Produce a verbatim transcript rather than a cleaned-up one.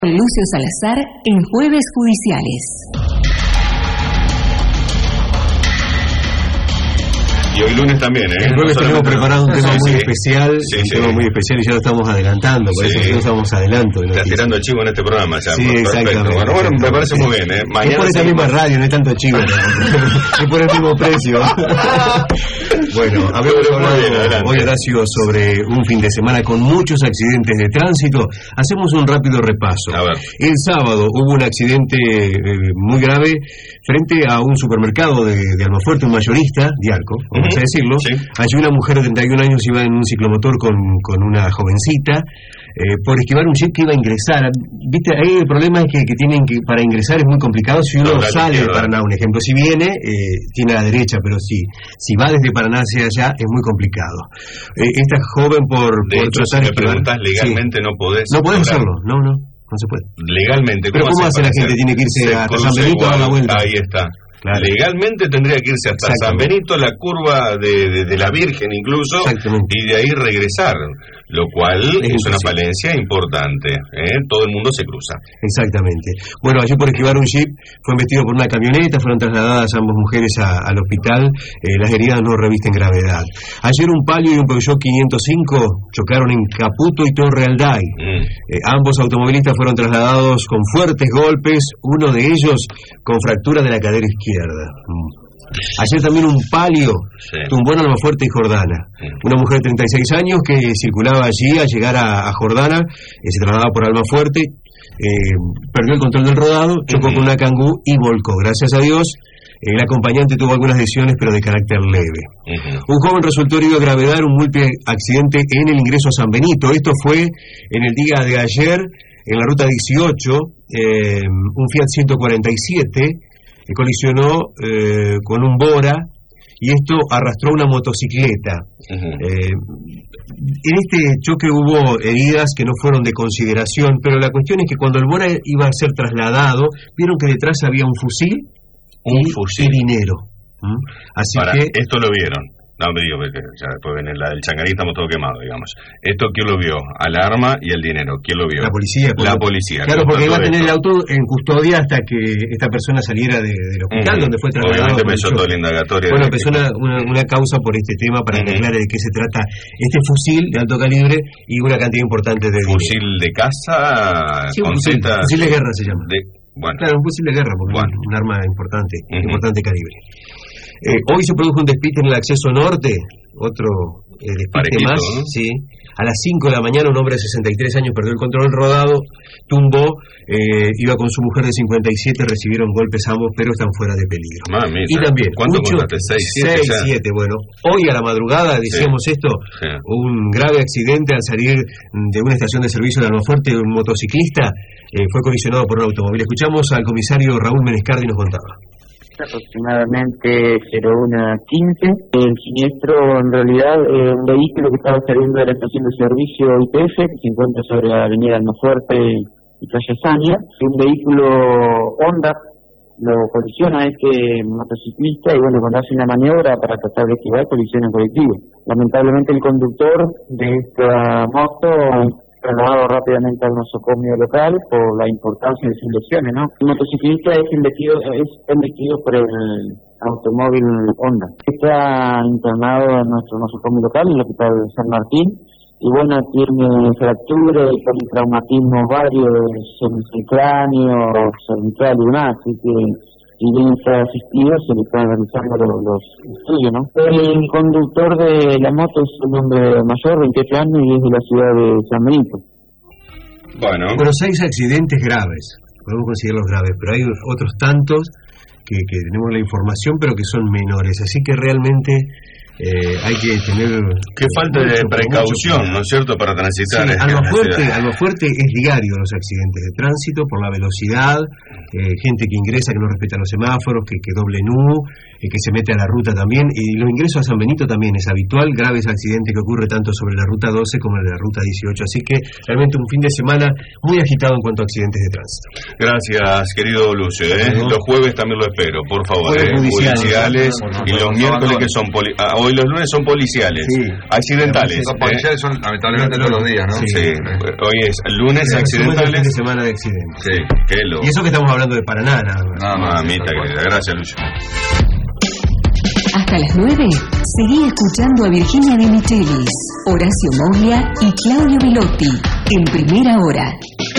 Lucio Salazar en Jueves Judiciales. Y hoy lunes también, ¿eh? El jueves no tenemos preparado un tema sí, muy sí. especial, sí, un sí. tema muy especial y ya lo estamos adelantando, por sí. eso nosotros estamos adelanto. Estás tirando el chivo en este programa, ya. Sí, Perfecto. exactamente. Bueno, bueno, me parece muy bien, ¿eh? Mañana es por esta misma radio, no hay tanto chivo, es por el mismo precio. Bueno, habíamos hablado hoy, Horacio, sobre un fin de semana con muchos accidentes de tránsito. Hacemos un rápido repaso. A ver. El sábado hubo un accidente eh, muy grave frente a un supermercado de, de Almafuerte, un mayorista, Diarco, vamos uh-huh. a decirlo. Sí. Allí una mujer de treinta y un años iba en un ciclomotor con, con una jovencita eh, por esquivar un jeep que iba a ingresar. Viste, ahí el problema es que, que tienen que, para ingresar es muy complicado si uno no, sale de Paraná, un ejemplo. Si viene, eh, tiene a la derecha, pero si, si va desde Paraná hacia allá es muy complicado. Eh, esta joven por, de por hecho, si me preguntas, legalmente sí. no podés. No podés hacerlo, no, no, no se puede. Legalmente. ¿Pero cómo hace la gente? ¿Tiene que irse hasta San Benito a dar la vuelta? Ahí está. Claro. Legalmente tendría que irse hasta San Benito, la curva de, de, de la Virgen incluso, y de ahí regresar, lo cual es, es una falencia importante, ¿eh? Todo el mundo se cruza. Exactamente. Bueno, allí por esquivar un jeep fue embestido por una camioneta, fueron trasladadas ambas mujeres a, al hospital, eh, las heridas no revisten gravedad. Ayer un Palio y un Peugeot quinientos cinco chocaron en Caputo y Torre Alday. Mm. Eh, ambos automovilistas fueron trasladados con fuertes golpes, uno de ellos con fractura de la cadera izquierda. Ayer también un Palio sí. tumbó en Almafuerte y Jordana. Sí. Una mujer de treinta y seis años que circulaba allí al llegar a, a Jordana, eh, se trasladaba por Almafuerte, eh, perdió el control del rodado, chocó uh-huh. con una Kangoo y volcó. Gracias a Dios, el acompañante tuvo algunas lesiones, pero de carácter leve. Uh-huh. Un joven resultó herido de gravedad en un múltiple accidente en el ingreso a San Benito. Esto fue en el día de ayer, en la ruta dieciocho, eh, un Fiat ciento cuarenta y siete... colisionó eh, con un Bora y esto arrastró una motocicleta. Uh-huh. Eh, en este choque hubo heridas que no fueron de consideración, pero la cuestión es que cuando el Bora iba a ser trasladado, vieron que detrás había un fusil, un y, fusil. y dinero. ¿Mm? Así Para, que esto lo vieron. No me digo, ya después viene la del Changarí, estamos todo quemados, digamos. ¿Esto quién lo vio? Al arma y el dinero. ¿Quién lo vio? La policía. La policía. Claro, porque iba a tener esto. El auto en custodia hasta que esta persona saliera de, del hospital, uh-huh. donde fue trasladado. Obviamente empezó toda la indagatoria. Bueno, empezó una, una, una causa por este tema para uh-huh. que aclare de qué se trata este fusil de alto calibre y una cantidad importante de ¿Fusil dinero. de caza? Sí, un fusil, Z... fusil de guerra se llama. De... Bueno. Claro, un fusil de guerra, porque bueno. es un arma importante, uh-huh. importante calibre. Eh, hoy se produjo un despiste en el acceso norte, otro eh, despiste más, ¿no? Sí. A las cinco de la mañana un hombre de sesenta y tres años perdió el control del rodado, tumbó, eh, iba con su mujer de cincuenta y siete, recibieron golpes ambos, pero están fuera de peligro. Mami, y también, ¿cuánto contaste? seis, siete, bueno, hoy a la madrugada, decíamos sí. esto, sí. un grave accidente al salir de una estación de servicio de Almafuerte, un motociclista eh, fue colisionado por un automóvil. Escuchamos al comisario Raúl Menescardi y nos contaba. Aproximadamente cero uno quince. El siniestro, en realidad, eh, un vehículo que estaba saliendo de la estación de servicio I P F, que se encuentra sobre la avenida Almafuerte y calle Sania. Un vehículo Honda lo colisiona a este motociclista y, bueno, cuando hace una maniobra para tratar de esquivar, colisiona en colectivo. Lamentablemente, el conductor de esta moto trasladado rápidamente al nosocomio local por la importancia de sus lesiones, ¿no? El motociclista es embestido, es embestido por el automóvil Honda. Está internado en nuestro nosocomio local, en el hospital San Martín, y bueno, tiene fracturas y traumatismos varios en el cráneo, cervical y demás, así que si bien está asistido, se le están realizando los, los estudios, ¿no? El conductor de la moto es un hombre mayor, veintiocho años, y es de la ciudad de San Benito. Bueno. Pero seis accidentes graves, podemos considerarlos graves, pero hay otros tantos que, que tenemos la información, pero que son menores, así que realmente eh, hay que tener... Qué falta mucho, de precaución, mucho, ¿no es cierto?, para transitar. Sí, Almafuerte, Almafuerte es diario los accidentes de tránsito por la velocidad, eh, gente que ingresa que no respeta los semáforos, que, que doble nu, eh, que se mete a la ruta también, y los ingresos a San Benito también es habitual, graves accidentes que ocurre tanto sobre la ruta doce como en la ruta dieciocho, así que realmente un fin de semana muy agitado en cuanto a accidentes de tránsito. Gracias, querido Lucio, ¿eh? Los jueves también lo espero, por favor, jueves eh, judiciales, judiciales, y los miércoles que son poli... ah, hoy hoy los lunes son policiales, sí. accidentales. Los policiales son lamentablemente todos los días, ¿no? Sí, sí. Hoy es lunes sí, accidentales. Fin de semana de accidentes. Sí, qué loco. Y eso que estamos hablando de Paraná, nada más. No, mamita querida, gracias, Lucho. Hasta las nueve, seguí escuchando a Virginia De Michelis, Horacio Moglia y Claudio Velotti en Primera Hora.